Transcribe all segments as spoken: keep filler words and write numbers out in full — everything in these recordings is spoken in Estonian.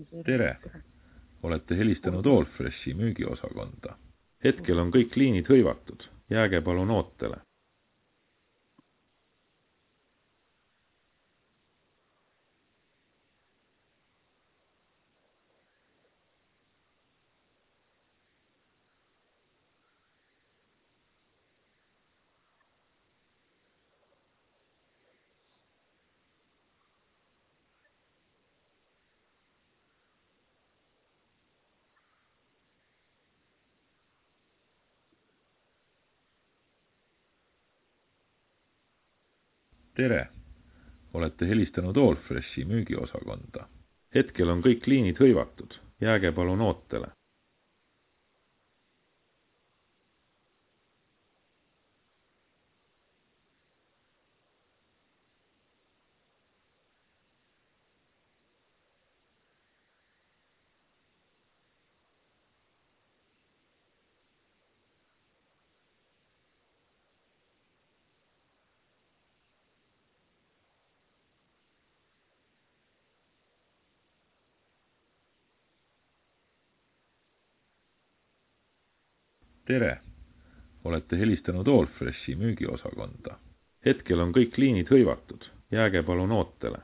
Tere! Olete helistanud Allfreshi müügiosakonda. Hetkel on kõik liinid hõivatud. Jääge palun ootele. Tere! Olete helistanud Allfreshi müügiosakonda. Hetkel on kõik liinid hõivatud. Jääge palun ootele. Tere! Olete helistanud Allfreshi müügiosakonda. Hetkel on kõik liinid hõivatud. Jääge palun ootele.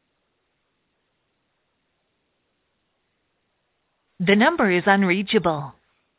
The number is unreachable.